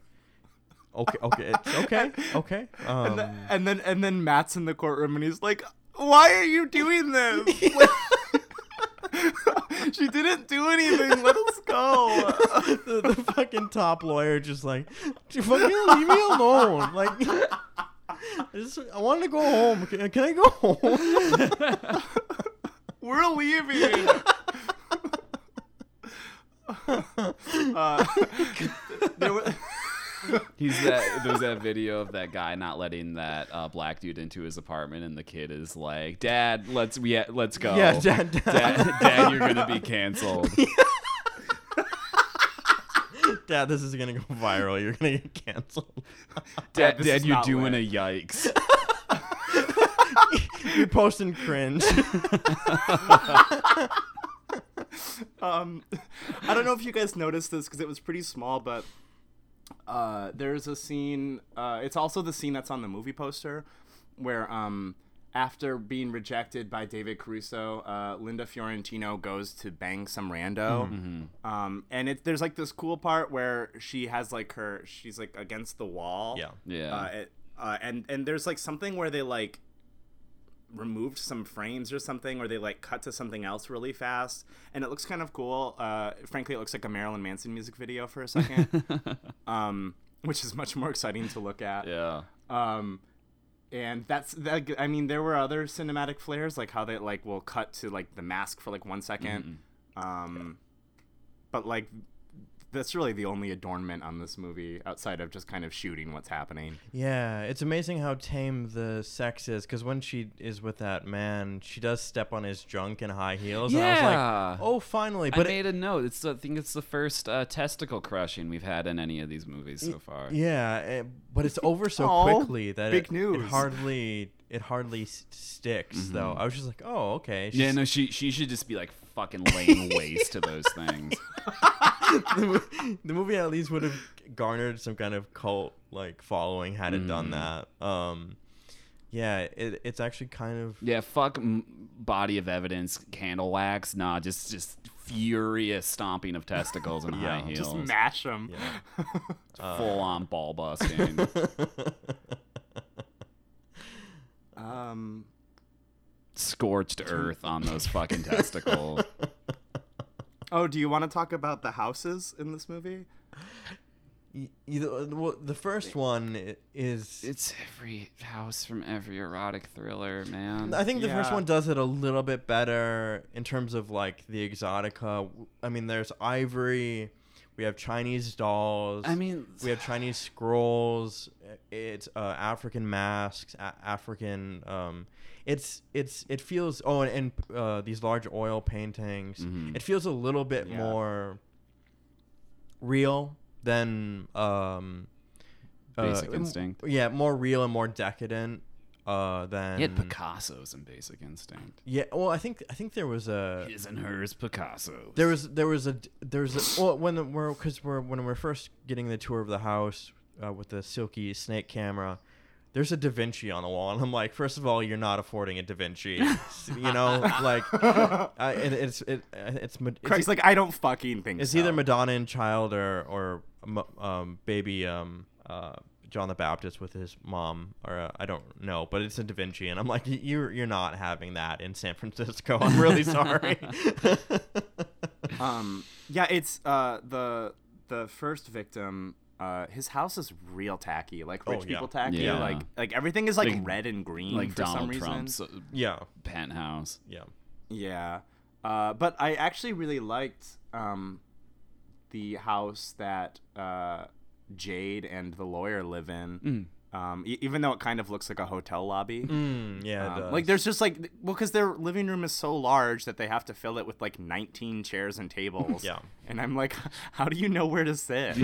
Okay. And then Matt's in the courtroom and he's like, "Why are you doing this? She didn't do anything. Let us go." the fucking top lawyer just like, fucking leave me alone. Like, I want to go home. Can I go home? We're leaving. There's that video of that guy not letting that black dude into his apartment, and the kid is like, "Dad, let's go." Yeah, Dad. You're gonna be canceled. Dad, this is gonna go viral. You're gonna get canceled. Dad, this is you're not doing lit. a yikes. You're posting cringe. I don't know if you guys noticed this because it was pretty small, but there's a scene. It's also the scene that's on the movie poster, where after being rejected by David Caruso, Linda Fiorentino goes to bang some rando, and there's like this cool part where she has like she's like against the wall. Yeah. Yeah. And there's like something where they like removed some frames or something, or they like cut to something else really fast, and it looks kind of cool. Frankly, it looks like a Marilyn Manson music video for a second, which is much more exciting to look at. Yeah. And I mean, there were other cinematic flares, like how they like will cut to like the mask for like 1 second. But like, that's really the only adornment on this movie outside of just kind of shooting what's happening. Yeah, it's amazing how tame the sex is, because when she is with that man, she does step on his junk in high heels. And I was like, oh, finally. But I made a note. I think it's the first testicle crushing we've had in any of these movies so far. Yeah, but it's over so Oh, quickly that big it news. hardly sticks, though. I was just like, oh, okay. Yeah, no, she should just be like fucking laying waste to those things. The movie at least would have garnered some kind of cult like following had it done that. Yeah, it's actually kind of Fuck body of evidence, candle wax. Nah, just furious stomping of testicles in high heels. Just mash them. Full on ball busting. Scorched earth on those fucking testicles. Oh, do you want to talk about the houses in this movie? the first one is. It's every house from every erotic thriller, man. I think the first Yeah. one does it a little bit better in terms of like the exotica. I mean, there's ivory. We have Chinese dolls. I mean, we have Chinese scrolls. It's African masks. African. It feels. Oh, and these large oil paintings. It feels a little bit more real than Basic Instinct. Yeah, more real and more decadent than. He had Picasso's in Basic Instinct. Yeah, well, I think there was a. His and hers Picasso's. There was a well, when we're first getting the tour of the house with the silky snake camera, there's a Da Vinci on the wall, and I'm like, first of all, you're not affording a Da Vinci, you know, like it's Craig's like, I don't fucking think it's so. either Madonna and Child or baby John the Baptist with his mom, or I don't know, but it's a Da Vinci, and I'm like, you're not having that in San Francisco. I'm really sorry. Yeah, it's the first victim. His house is real tacky, like rich people tacky. Yeah. Like everything is like Like- red and green like for Donald some reason. Trump's Yeah, penthouse. yeah. Yeah, but I actually really liked the house that Jade and the lawyer live in. Even though it kind of looks like a hotel lobby. Yeah, it does. Like there's just like, well, because their living room is so large that they have to fill it with like 19 chairs and tables. Yeah. And I'm like, how do you know where to sit?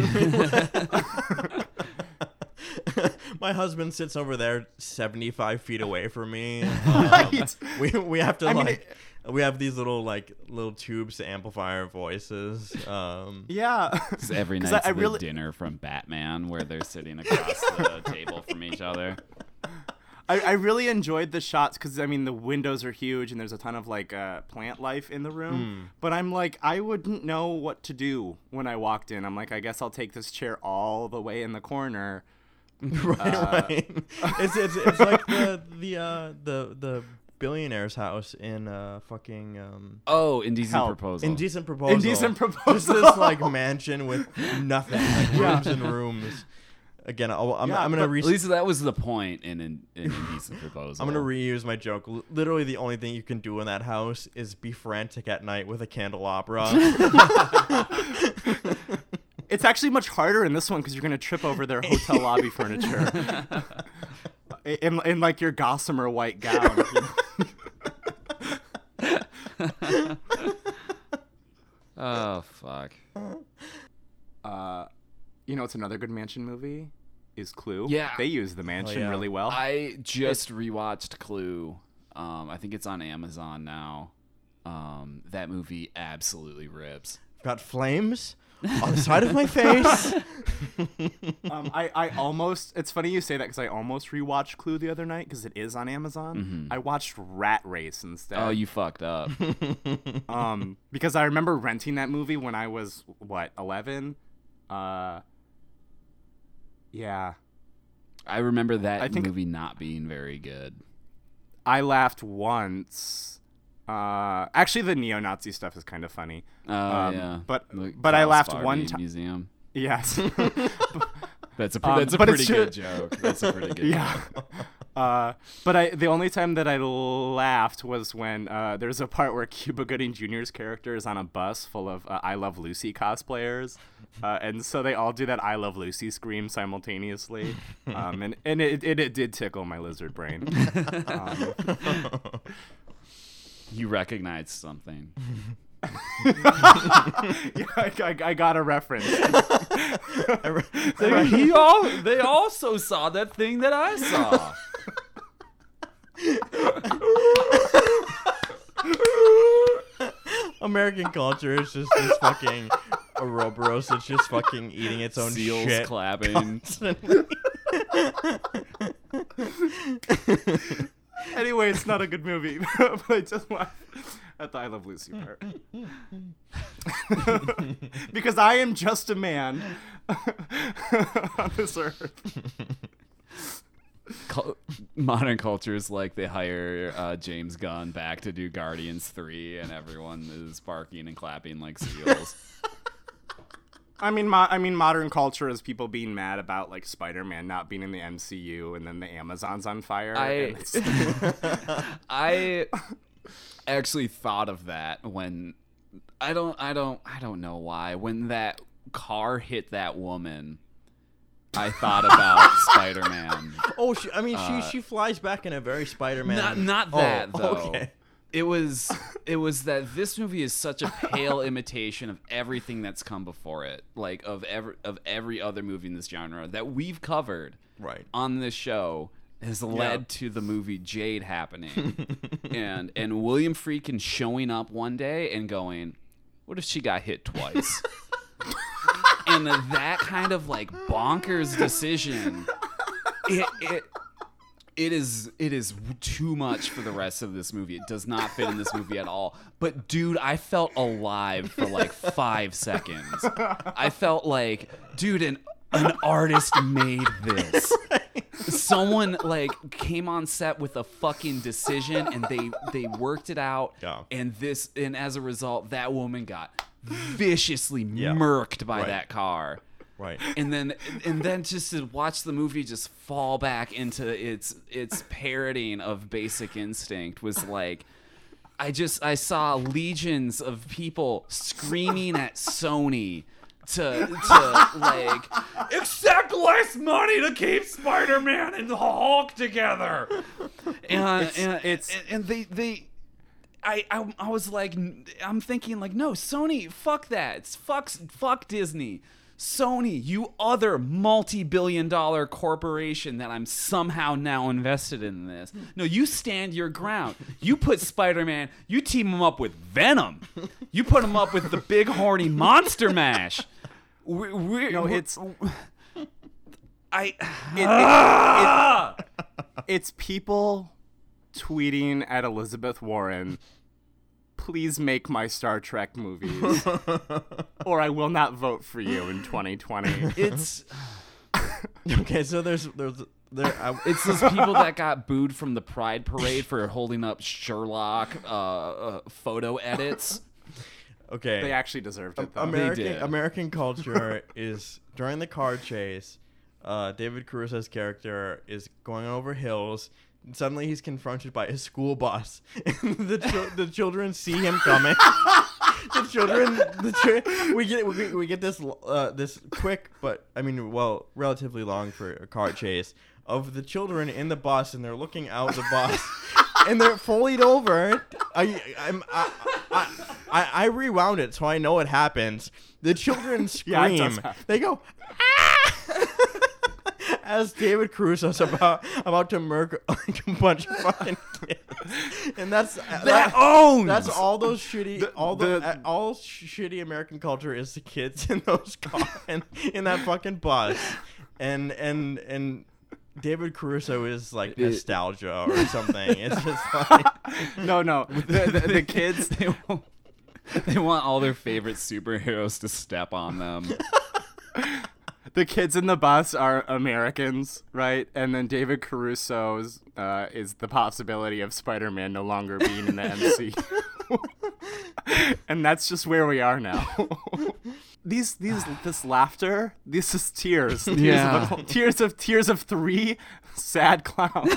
My husband sits over there 75 feet away from me. Right. We have to I mean, we have these little tubes to amplify our voices. Yeah. It's every 'Cause night's I the really- dinner from Batman where they're sitting across the table from each other. I really enjoyed the shots because, I mean, the windows are huge and there's a ton of, like, plant life in the room. But I'm like, I wouldn't know what to do when I walked in. I'm like, I guess I'll take this chair all the way in the corner. Right. It's like the billionaire's house in fucking Oh, Indecent Help. Proposal. Indecent Proposal. Indecent Proposal. Just this like mansion with nothing, like rooms and rooms. Again, I'm gonna At least that was the point in Indecent Proposal. I'm gonna reuse my joke. Literally, the only thing you can do in that house is be frantic at night with a candelabra. It's actually much harder in this one because you're going to trip over their hotel lobby furniture. In like your gossamer white gown. Oh, fuck. You know, it's another good mansion movie is Clue. Yeah. They use the mansion yeah. really well. I just rewatched Clue. I think it's on Amazon now. That movie absolutely rips. Got flames on the side of my face. I almost, it's funny you say that because I almost rewatched Clue the other night because it is on Amazon. I watched Rat Race instead. Oh, you fucked up. Because I remember renting that movie when I was, 11? Yeah. I remember that I think- movie not being very good. I laughed once. Actually, the neo-Nazi stuff is kind of funny. Yeah. But The I Klaus laughed Barbie one time. Museum. Yes. That's a but pretty it's good true- joke. That's a pretty good Yeah. joke. But the only time that I laughed was when there's a part where Cuba Gooding Jr.'s character is on a bus full of I Love Lucy cosplayers, and so they all do that I Love Lucy scream simultaneously, and it did tickle my lizard brain. You recognize something. Yeah, I got a reference. They also saw that thing that I saw. American culture is just this fucking Ouroboros that's just fucking eating its own Seals shit. clapping. Anyway, it's not a good movie, but I just laughed at the I Love Lucy part. Because I am just a man on this earth. Modern culture is like they hire James Gunn back to do Guardians 3, and everyone is barking and clapping like seals. I mean, modern culture is people being mad about like Spider-Man not being in the MCU, and then the Amazon's on fire. and it's- I actually thought of that when I don't know why when that car hit that woman. I thought about Spider-Man. Oh, she flies back in a very Spider-Man. Not that though. Okay. It was that this movie is such a pale imitation of everything that's come before it, like of every other movie in this genre that we've covered Right. on this show has led to the movie Jade happening, and William Friedkin showing up one day and going, "What if she got hit twice?" And that kind of like bonkers decision, it is too much for the rest of this movie. It does not fit in this movie at all. But dude, I felt alive for like 5 seconds. I felt like, dude, an artist made this. Someone like came on set with a fucking decision and they worked it out. Yeah. And as a result, that woman got viciously murked by that car. Right. And then just to watch the movie just fall back into its parroting of Basic Instinct was like, I saw legions of people screaming at Sony to like accept less money to keep Spider-Man and the Hulk together. And I was like, I'm thinking like, no, Sony, fuck that. It's fuck Disney. Sony, you other multi-billion-dollar corporation that I'm somehow now invested in this. No, you stand your ground. You put Spider-Man, you team him up with Venom. You put him up with the big horny Monster Mash. It's people tweeting at Elizabeth Warren, "Please make my Star Trek movies, or I will not vote for you in 2020." It's Okay, so there's it's those people that got booed from the Pride Parade for holding up Sherlock photo edits. okay. They actually deserved it, though. did. American culture is during the car chase. David Caruso's character is going over hills. And suddenly, he's confronted by a school bus. And the children see him coming. We get this this quick, but relatively long for a car chase of the children in the bus, and they're looking out the bus, and they're fully over. I rewound it so I know it happens. The children scream. Yeah, it does happen. They go, "Ah!" As David Caruso's about to murk like a bunch of fucking kids, and that's all those shitty all shitty American culture is the kids in those cars and in that fucking bus, and David Caruso is like nostalgia or something. It's just like No, the kids. They want all their favorite superheroes to step on them. the kids in the bus are Americans, right? And then David Caruso's is the possibility of Spider-Man no longer being in the MCU. And that's just where we are now. This laughter, this is tears. Tears of three sad clowns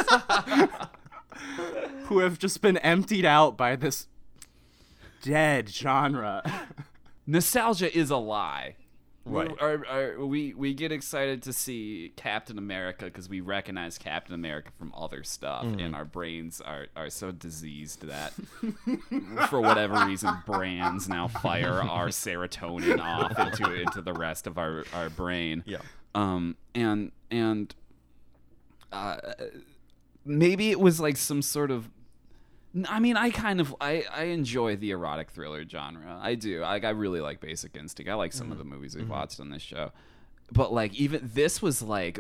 who have just been emptied out by this dead genre. Nostalgia is a lie. Right. We get excited to see Captain America because we recognize Captain America from other stuff, and our brains are so diseased that for whatever reason brands now fire our serotonin off into the rest of our brain. Yeah. And maybe it was like some sort of. I mean, I enjoy the erotic thriller genre. I do. I really like Basic Instinct. I like some of the movies we've watched on this show, but like even this was I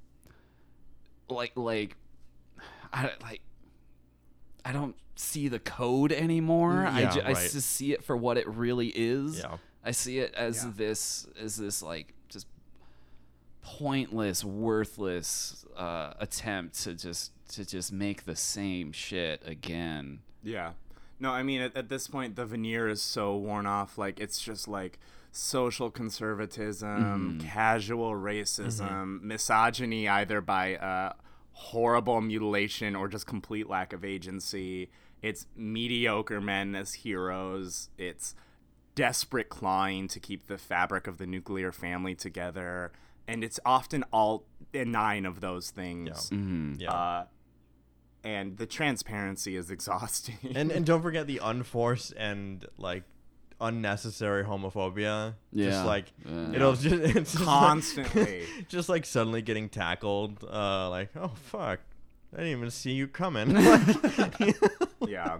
don't see the code anymore. I just see it for what it really is. Yeah. I see it as this like just pointless, worthless attempt to just make the same shit again. Yeah. No, I mean, at this point, the veneer is so worn off. Like, it's just like social conservatism, casual racism, misogyny, either by horrible mutilation or just complete lack of agency. It's mediocre men as heroes. It's desperate clawing to keep the fabric of the nuclear family together. And it's often all 9 of those things. Yeah. And the transparency is exhausting. And don't forget the unforced and like unnecessary homophobia. Yeah. Just like it's just constantly. Like, just like suddenly getting tackled. Like, oh fuck, I didn't even see you coming. Yeah.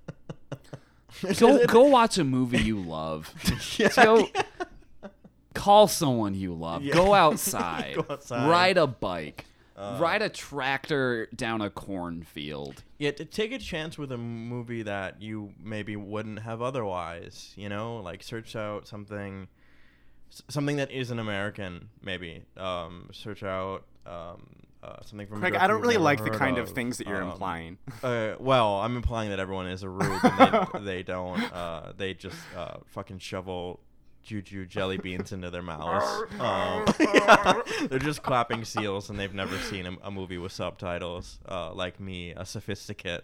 Go watch a movie you love. Go call someone you love. Yeah. Go outside. Go outside. Ride a bike. Ride a tractor down a cornfield. Yeah, to take a chance with a movie that you maybe wouldn't have otherwise. You know, like search out something that isn't American. Maybe search out something from. Craig, I don't really like the kind of things that you're implying. Well, I'm implying that everyone is a rube and they don't. They just fucking shovel juju jelly beans into their mouths. They're just clapping seals, and they've never seen a movie with subtitles. Like me, a sophisticate.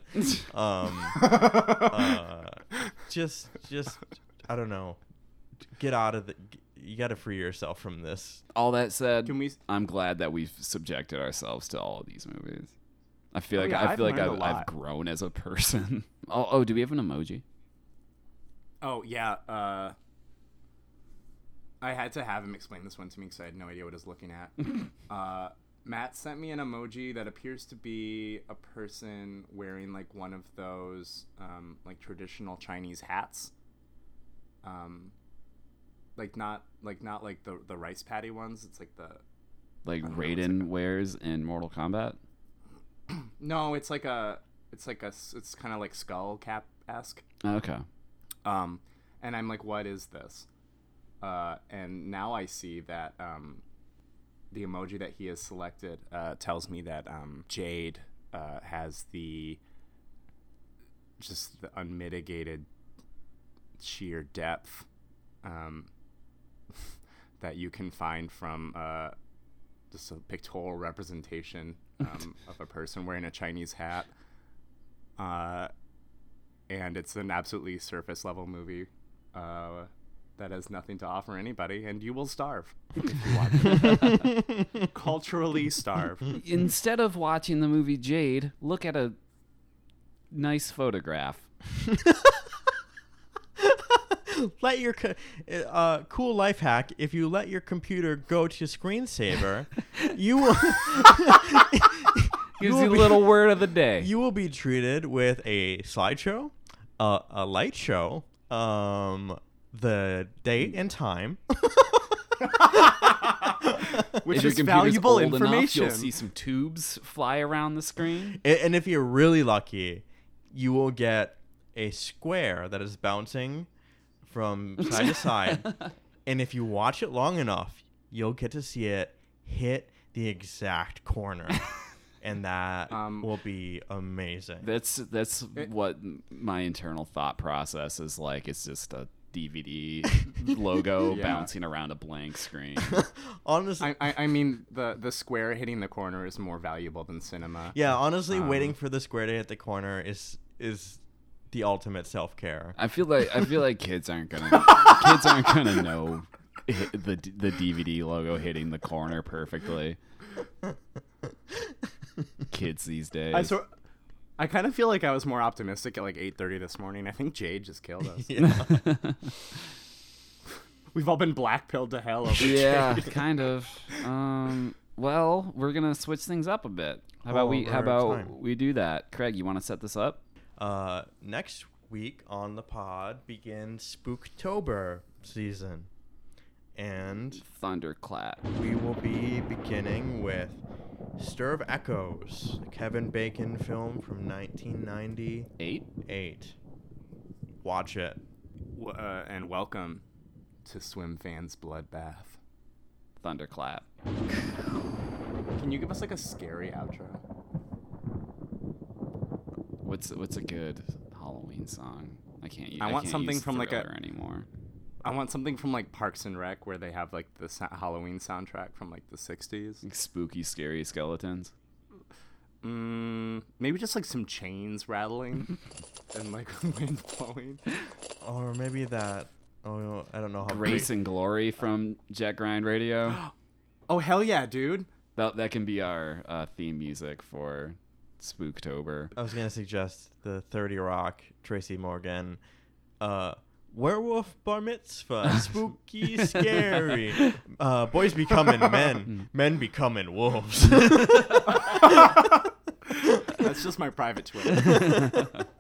Just I don't know. Get out of the. You got to free yourself from this. All that said, Can we? I'm glad that we've subjected ourselves to all of these movies. I feel like yeah, I feel like learned a lot. I've grown as a person. Oh, do we have an emoji? Oh yeah. I had to have him explain this one to me because I had no idea what I was looking at. Matt sent me an emoji that appears to be a person wearing like one of those like traditional Chinese hats. Not like the rice patty ones. It's like the Raiden wears in Mortal Kombat. no. It's kind of like skull cap-esque. Okay. And I'm like, what is this? And now I see that the emoji that he has selected tells me that Jade has the unmitigated sheer depth that you can find from just a pictorial representation of a person wearing a Chinese hat. And it's an absolutely surface level movie that has nothing to offer anybody, and you will starve if you watch it. Culturally starve. Instead of watching the movie Jade, look at a nice photograph. Let your cool life hack. If you let your computer go to screensaver, you will. Gives you a little word of the day. You will be treated with a slideshow, a light show, the date and time, which if is your computer's valuable old enough, information. you'll see some tubes fly around the screen. and if you're really lucky, you will get a square that is bouncing from side to side. And if you watch it long enough, you'll get to see it hit the exact corner. And that will be amazing. That's what my internal thought process is like. It's just a DVD logo bouncing around a blank screen. Honestly, I mean, the square hitting the corner is more valuable than cinema. Yeah, honestly, waiting for the square to hit the corner is the ultimate self-care. I feel like kids aren't gonna know the DVD logo hitting the corner perfectly. Kids these days. I kind of feel like I was more optimistic at like 8:30 this morning. I think Jade just killed us. We've all been black-pilled to hell over Jade. Kind of. Well, we're gonna switch things up a bit. How about we do that? Craig, you want to set this up? Next week on the pod begins Spooktober season. And Thunderclap. We will be beginning with Stir of Echoes, the Kevin Bacon film from 1998. Watch it. And welcome to Swim Fans Bloodbath. Thunderclap. Can you give us like a scary outro? What's a good Halloween song? I can't something use from like Thriller anymore. I want something from like Parks and Rec where they have like the Halloween soundtrack from like the 60s. Like spooky, scary skeletons. Maybe just like some chains rattling and like wind blowing. Or maybe that. Oh, I don't know how. Grace and Glory from Jet Grind Radio. Oh hell yeah, dude! That can be our theme music for Spooktober. I was gonna suggest the 30 Rock, Tracy Morgan, werewolf bar mitzvah, spooky, scary. Boys becoming men, men becoming wolves. That's just my private Twitter.